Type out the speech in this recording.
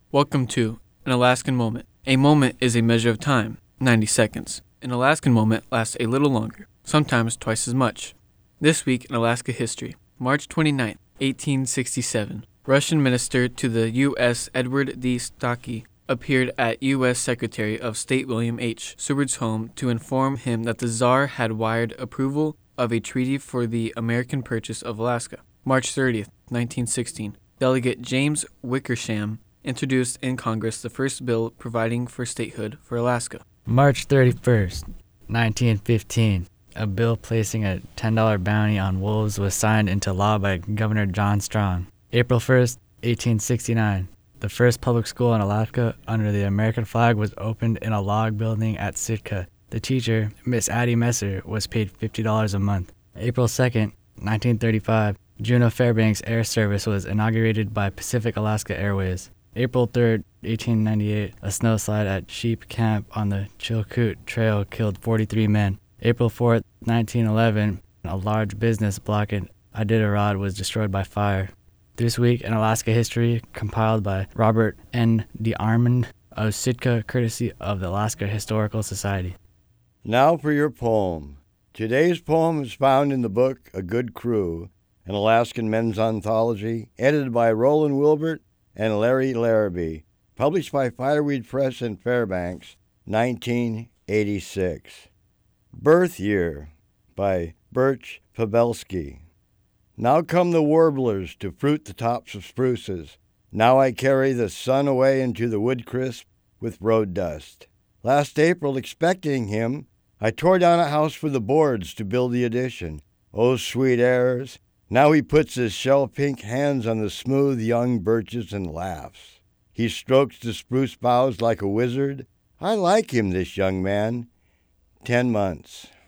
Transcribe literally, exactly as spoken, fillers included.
Welcome to An Alaskan Moment. A moment is a measure of time, ninety seconds. An Alaskan moment lasts a little longer, sometimes twice as much. This week in Alaska history, March twenty-ninth, eighteen sixty-seven. Russian minister to the U S Edward D. Stocky appeared at U S Secretary of State William H. Seward's home to inform him that the Tsar had wired approval of a treaty for the American purchase of Alaska. March thirtieth, nineteen sixteen. Delegate James Wickersham introduced in Congress the first bill providing for statehood for Alaska. March thirty-first, nineteen fifteen. A bill placing a ten dollars bounty on wolves was signed into law by Governor John Strong. April first, eighteen sixty-nine. The first public school in Alaska under the American flag was opened in a log building at Sitka. The teacher, Miss Addie Messer, was paid fifty dollars a month. April second, nineteen thirty-five. Juneau Fairbanks Air Service was inaugurated by Pacific Alaska Airways. April third, eighteen ninety-eight, a snowslide at Sheep Camp on the Chilkoot Trail killed forty-three men. April fourth, nineteen eleven, a large business block in Iditarod was destroyed by fire. This week in Alaska history, compiled by Robert N. DeArmond of Sitka, courtesy of the Alaska Historical Society. Now for your poem. Today's poem is found in the book A Good Crew, an Alaskan men's anthology, edited by Roland Wilbert and Larry Larrabee, published by Fireweed Press in Fairbanks, nineteen eighty-six. Birth Year by Birch Pabelsky. Now come the warblers to fruit the tops of spruces. Now I carry the sun away into the wood crisp with road dust. Last April, expecting him, I tore down a house for the boards to build the addition. Oh, sweet airs! Now he puts his shell-pink hands on the smooth young birches and laughs. He strokes the spruce boughs like a wizard. I like him, this young man. Ten months.